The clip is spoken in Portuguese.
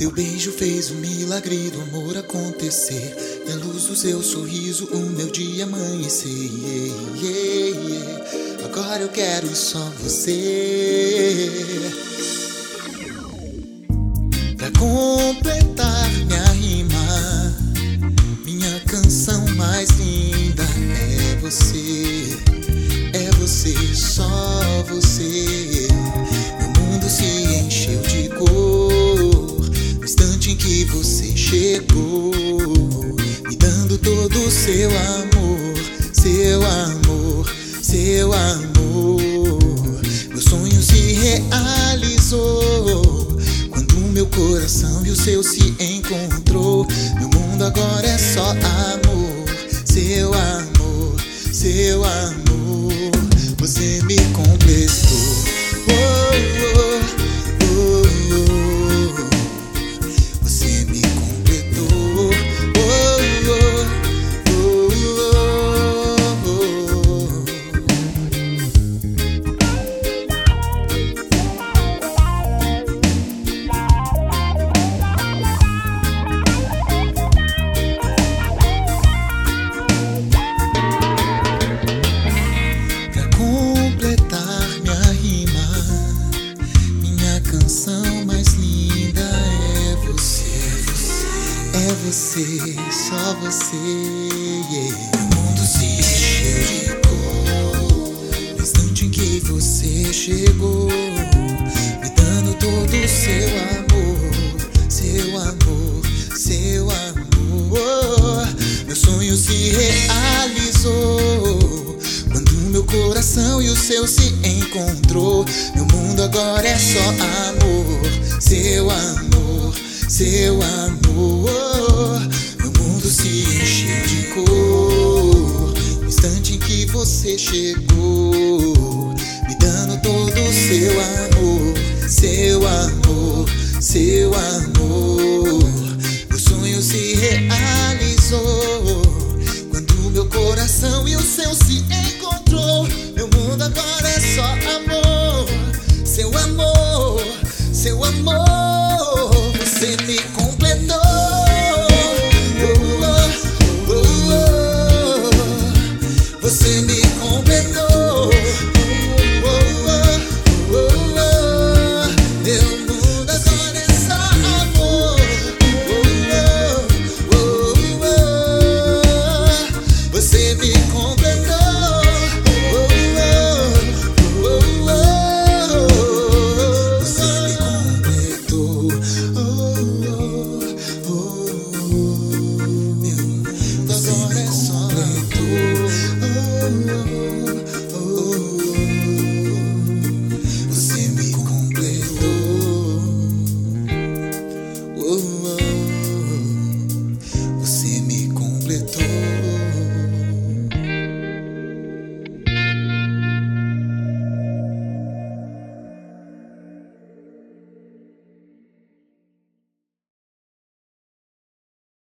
Teu beijo fez o milagre do amor acontecer. Na luz do seu sorriso o meu dia amanhecer. Agora eu quero só você pra completar minha rima. Minha canção mais linda é você. É você, só você. Meu mundo se encheu de cor no instante em que você chegou, me dando todo o seu amor, seu amor, seu amor. Meu sonho se realizou quando o meu coração e o seu se encontrou. Meu mundo agora é só amor, seu amor, seu amor. Você me completou. Oh, oh, oh, oh. Você me completou. Oh, oh, oh, pra completar minha rima, minha canção mais linda é você. É você, só você. Meu mundo se encheu de cor no instante em que você chegou, me dando todo o seu amor, seu amor, seu amor. Meu sonho se realizou quando meu coração e o seu se encontrou. Meu mundo agora é só amor, seu amor, seu amor. Meu mundo se encheu de cor no instante em que você chegou.